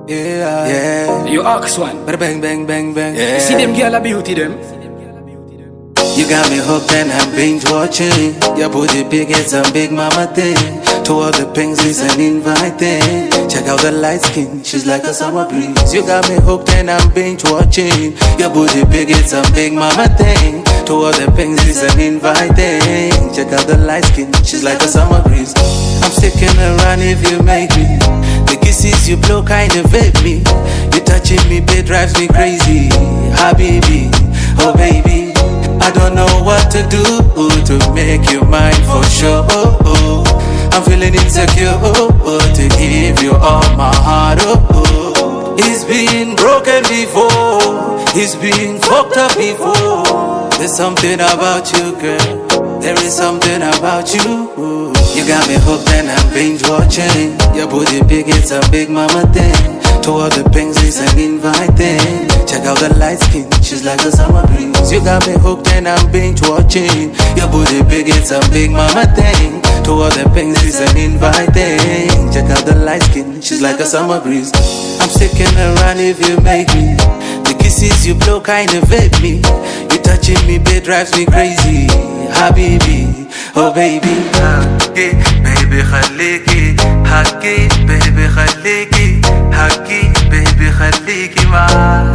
Yeah, yeah. You ask one. Bada bang, bang, bang, bang. Yeah. You see them girl a beauty them. You got me hooked and I'm binge watching. Your booty big, it's a big mama thing. To all the pings is an invite thing. Check out the light skin, she's like a summer breeze. You got me hooked and I'm binge watching. Your booty big, it's a big mama thing. To all the pings is an invite thing. Check out the light skin, she's like a summer breeze. I'm sticking around if you make me. The kisses you blow kinda vape me. You touching me, babe, drives me crazy. Habibi, oh baby, I don't know what to do to make you mine for sure. I'm feeling insecure to give you all my heart. It's been broken before, it's been fucked up before. There's something about you, girl. There is something about you. You got me hooked and I'm binge watching. Your booty big, it's a big mama thing. To all the pings, it's an invite thing. Check out the light skin, she's like a summer breeze. You got me hooked and I'm binge watching. Your booty big, it's a big mama thing. To all the pings, it's an invite thing. Check out the light skin, she's like a summer breeze. I'm sticking around if you make me. The kisses you blow kinda vape me. You touching me, babe, drives me crazy. Habibi, oh baby. Haki, baby, khaliki. Haki, baby, khaliki. Haki, baby, khaliki ma.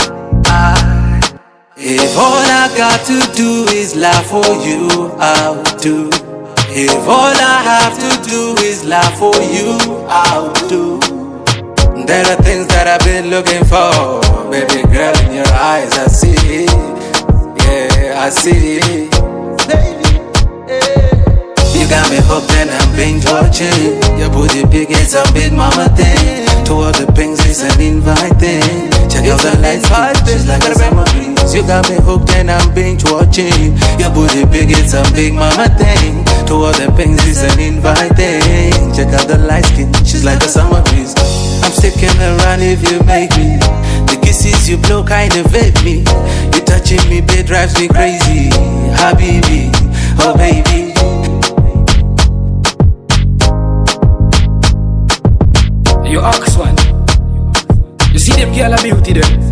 If all I got to do is laugh for you, I'll do. If all I have to do is laugh for you, I'll do. There are things that I've been looking for. Baby girl, in your eyes I see it. Yeah, I see it. You got me hooked and I'm binge watching. Your booty big, it's a big mama thing. To all the pings, it's an invite thing. Check out the lights, she's like a summer breeze. You got me hooked and I'm binge watching. Your booty big, it's a big mama thing. To all the pings, it's an invite thing. Check out the light skin, she's like a summer breeze. I'm sticking around if you make me. The kisses you blow kinda vape me. You touching me, babe, drives me crazy. Habibi, oh baby. You ask one. You see them girl a beauty them.